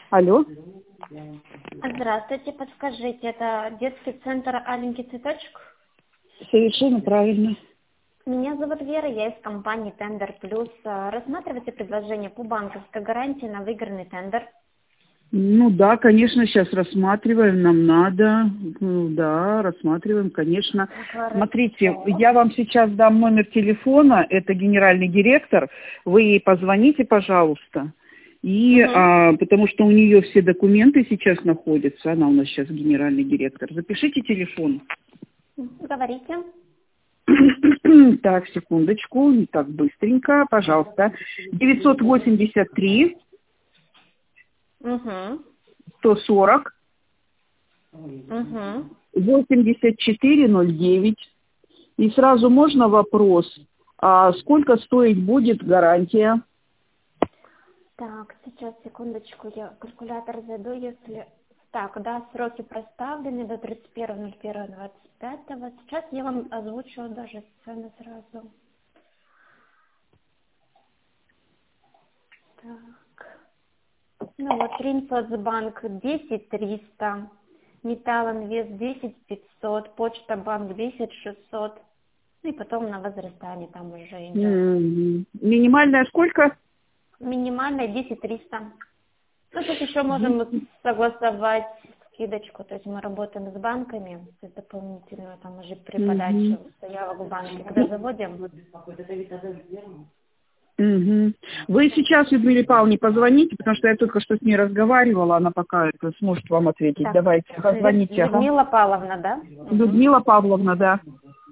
Алло. Здравствуйте, подскажите, это детский центр «Аленький цветочек»? Совершенно правильно. Меня зовут Вера, я из компании «Тендер Плюс». Рассматриваете предложение по банковской гарантии на выигранный тендер? Ну да, конечно, сейчас рассматриваем, нам надо. Ну, да, рассматриваем, конечно. Хорошо. Смотрите, я вам сейчас дам номер телефона, это генеральный директор, вы ей позвоните, пожалуйста. И, потому что у нее все документы сейчас находятся, она у нас сейчас генеральный директор. Запишите телефон. Говорите. Так, секундочку, не так быстренько, пожалуйста. 983 140 8409. И сразу можно вопрос, а сколько стоить будет гарантия? Так, сейчас, секундочку, я калькулятор зайду, если... Так, да, сроки проставлены до 31.01.25. Сейчас я вам озвучу даже цены сразу. Так. Ну вот, Ринфосбанк 10300, Металлинвест 10500, Почта Банк 10600. И потом на возрастание там уже идет. Минимальная сколько? Минимальная 10300. Ну, тут еще можем согласовать скидочку, то есть мы работаем с банками, то есть дополнительную там уже при подаче заявок в банке, когда заводим. Вы сейчас Людмиле Павловне позвоните, потому что я только что с ней разговаривала, она пока это сможет вам ответить. Так, Давайте, позвоните. Людмила Павловна, да? Людмила Павловна, да.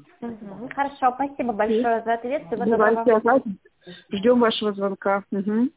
Хорошо, спасибо большое за ответ, всего доброго. Давайте, ждем вашего звонка.